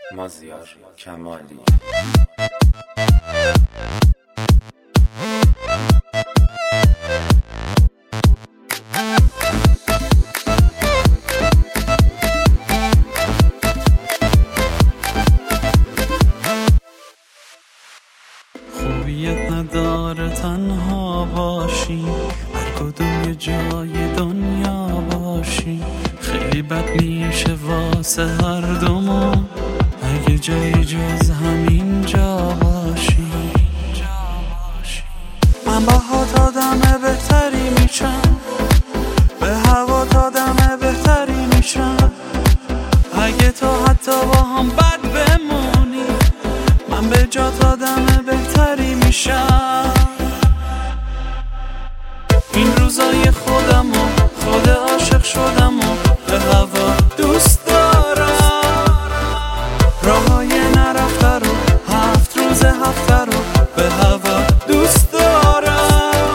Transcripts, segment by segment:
مازیار کمالی. خوبیت نداره تنها باشی، هر کدوم یه جای دنیا باشی. خیلی بد میشه واسه هر دومون اگه جای جز همین جا باشی. من با هات آدم بهتری میشم، به هوات آدم بهتری میشم. اگه تو حتی با هم بد بمونی، من به جات آدم بهتری میشم. این روزای خودم و خود عاشق شدم و به هوا دوست دارم. راهای نرفته رو 7 روز هفته رو به هوا دوست دارم.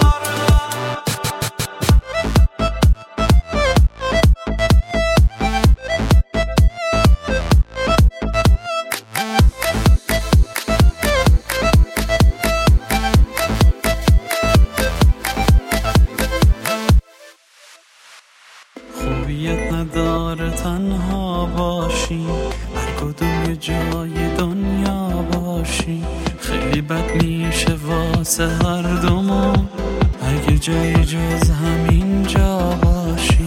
خوبیت نداره تنها باشی، هر کدوم یه جای دنیا باشی. خیلی بد میشه واسه هر دومون اگه جای جز همین جا باشی.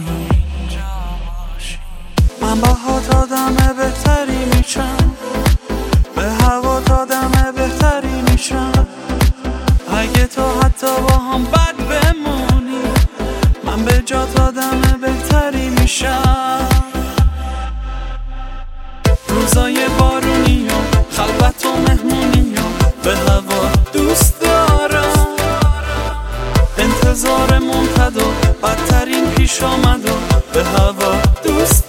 من با هات آدم بهتری میشم، به هوات آدم بهتری میشم. اگه تو حتی با هم بد بمونی، من به جات آدم بهتری میشم. روزای بارونی و خلوت و مهمونی و به هوا دوست دارم. انتظار منتظر بدترین پیش آمد و به هوا دوست